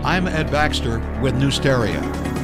I'm Ed Baxter with Newsteria.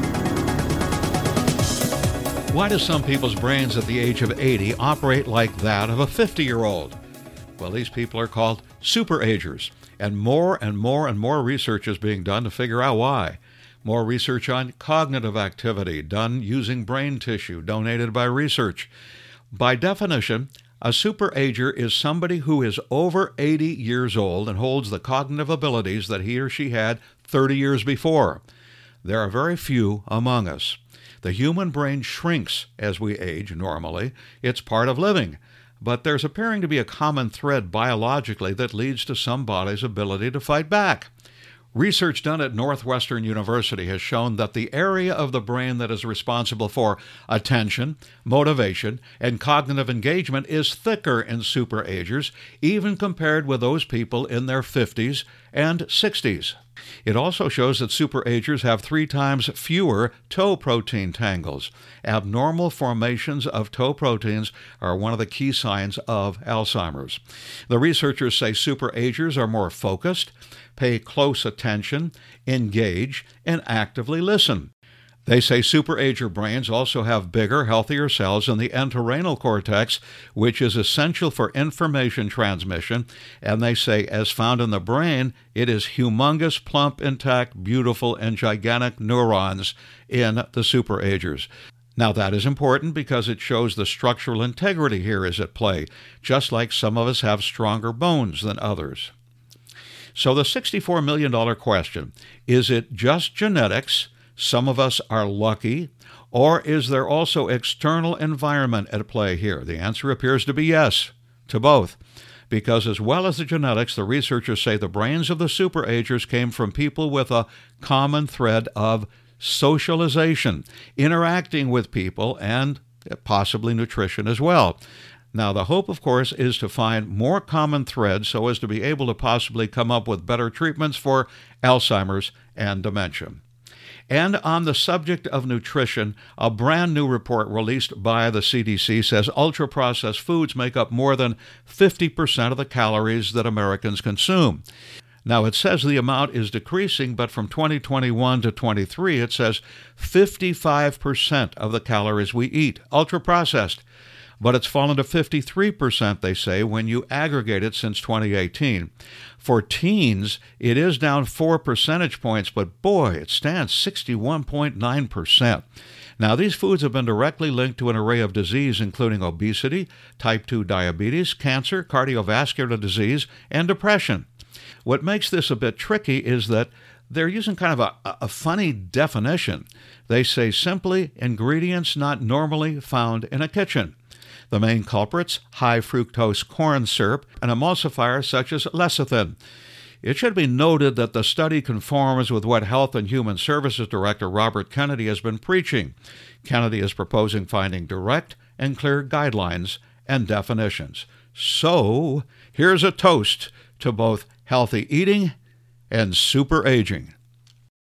Why do some people's brains at the age of 80 operate like that of a 50-year-old? Well, these people are called superagers, and more research is being done to figure out why. More research on cognitive activity done using brain tissue donated by research. By definition, a superager is somebody who is over 80 years old and holds the cognitive abilities that he or she had 30 years before. There are very few among us. The human brain shrinks as we age normally. It's part of living. But there's appearing to be a common thread biologically that leads to some body's ability to fight back. Research done at Northwestern University has shown that the area of the brain that is responsible for attention, motivation, and cognitive engagement is thicker in superagers, even compared with those people in their 50s and 60s. It also shows that superagers have 3 times fewer tau protein tangles. Abnormal formations of tau proteins are one of the key signs of Alzheimer's. The researchers say superagers are more focused, pay close attention, engage, and actively listen. They say superager brains also have bigger, healthier cells in the entorhinal cortex, which is essential for information transmission, and they say, as found in the brain, it is humongous, plump, intact, beautiful, and gigantic neurons in the superagers. Now, that is important because it shows the structural integrity here is at play, just like some of us have stronger bones than others. So the $64 million question, is it just genetics? Some of us are lucky, or is there also external environment at play here? The answer appears to be yes, to both. Because as well as the genetics, the researchers say the brains of the superagers came from people with a common thread of socialization, interacting with people, and possibly nutrition as well. Now, the hope, of course, is to find more common threads so as to be able to possibly come up with better treatments for Alzheimer's and dementia. And on the subject of nutrition, a brand new report released by the CDC says ultra-processed foods make up more than 50% of the calories that Americans consume. Now, it says the amount is decreasing, but from 2021 to 23, it says 55% of the calories we eat, ultra-processed. But it's fallen to 53%, they say, when you aggregate it since 2018. For teens, it is down 4 percentage points, but boy, it stands 61.9%. Now, these foods have been directly linked to an array of disease, including obesity, type 2 diabetes, cancer, cardiovascular disease, and depression. What makes this a bit tricky is that they're using kind of a funny definition. They say simply ingredients not normally found in a kitchen. The main culprits, high fructose corn syrup, and emulsifiers such as lecithin. It should be noted that the study conforms with what Health and Human Services Director Robert Kennedy has been preaching. Kennedy is proposing finding direct and clear guidelines and definitions. So, here's a toast to both healthy eating and super aging.